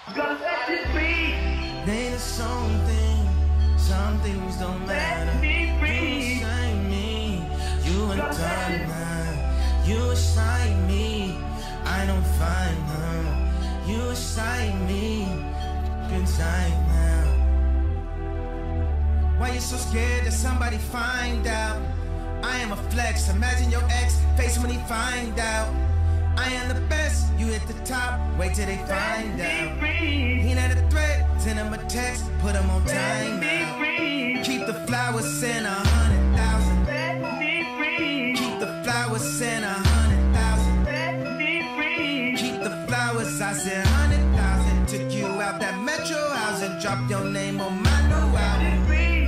Gonna set you free. There's some things don't matter. Set me free. You shine me, you undone now. You shine me, I don't find her. You shine me, inside now. Why you so scared that somebody find out? I am a flex, imagine your ex face when he find out. I am the best, you hit the top, wait till they find out. He not a threat, send him a text, put him on time now. Keep the flowers in 100,000. Keep the flowers in 100,000. Keep the flowers, I said 100,000. Took you out that metro house and dropped your name on my new album.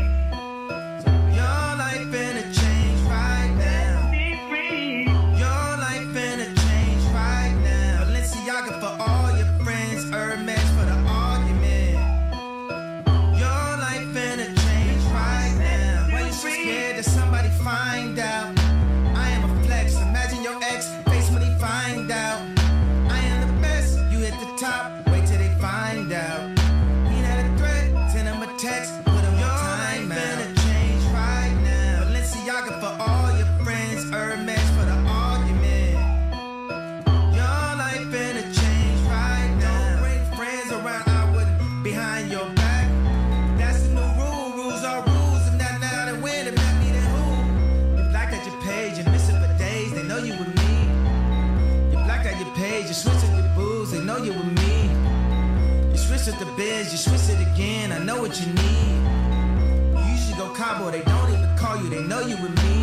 Your life finna change right now. Your life finna change right now. Balenciaga for all your friends, Hermes for the argument. Your life finna change right now. Why you so scared that somebody find out? I am a flex, imagine your ex face when he find out. I am the best, you hit the top, wait till they find out. He not a threat, send him a text, put him on time out. Balenciaga for all your friends, Hermes for the argument. Your life finna change right now. Don't bring friends around, I wouldn't behind your back. That's the new rule, rules are rules. If not now, then when? If not me, then who? You blacked out your page, you miss it for days, they know you with me. You blacked out your page, you switch up your booze, they know you with me. You switch up the biz, you switch it again, I know what you need. You usually go cowboy, they don't even call you, they know you with me.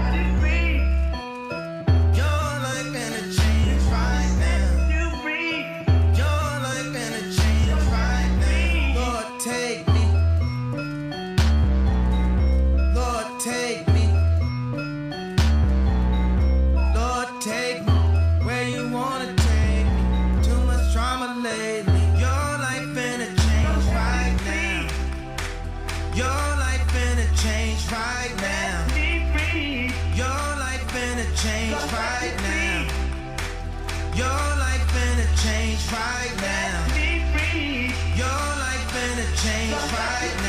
Your life finna change right now. Your life finna change right now. Lord, take me. Lord, take me. Lord, take me where you wanna take me. Too much drama lately. Your life finna change right now. Your life finna change right now. Your life finna change right now. Your life finna change right now. Your life finna change right now.